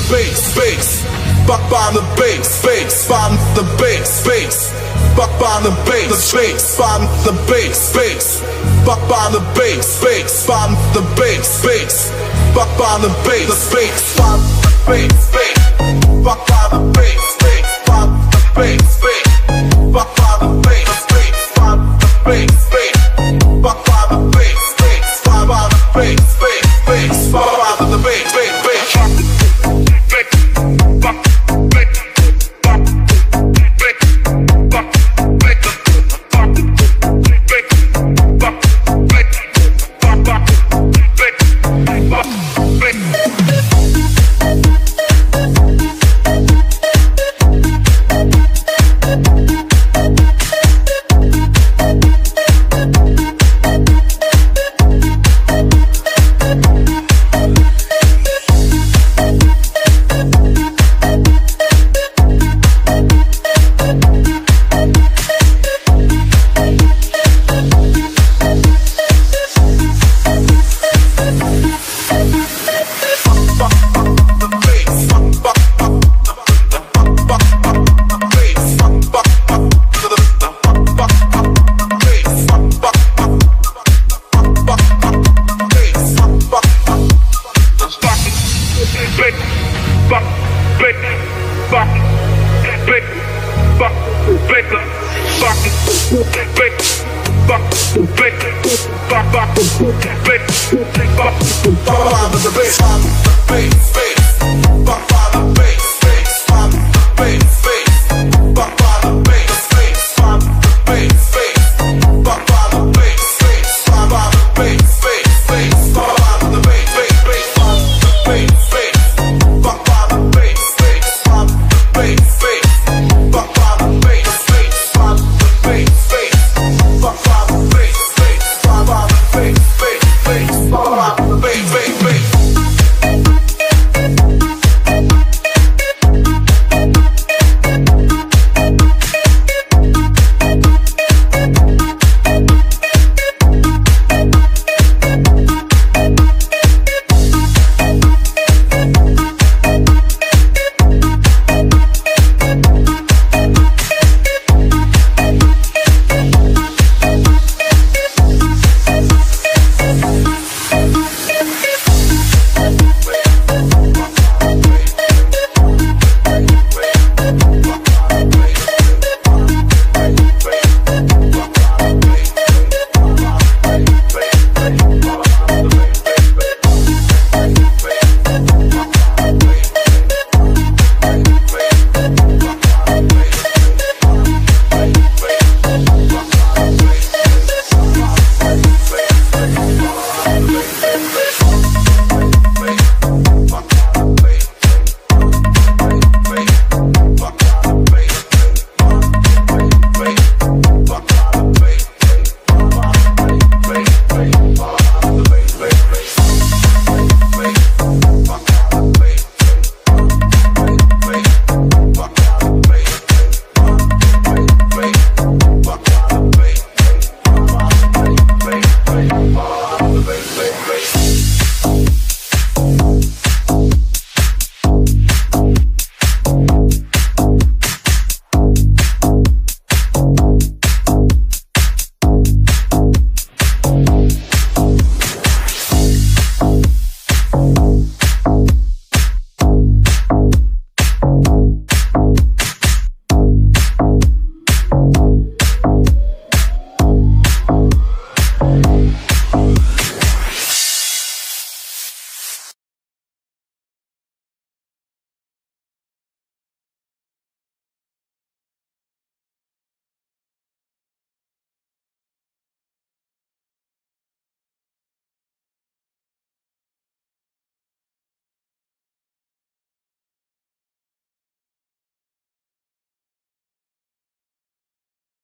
bass, bass. By the bass, bass. By the bass, bass. By the bass, bass. By the bass, bass. By the bass, bass. By the bass, bass. By the bass, bass. By the bass, bass. By the bass, bass. By the bass, bass. By the bass, bass. By the bass, bass. By the bass, bass. By the bass, bass, bass. By the bass, bass, bass. By the bass,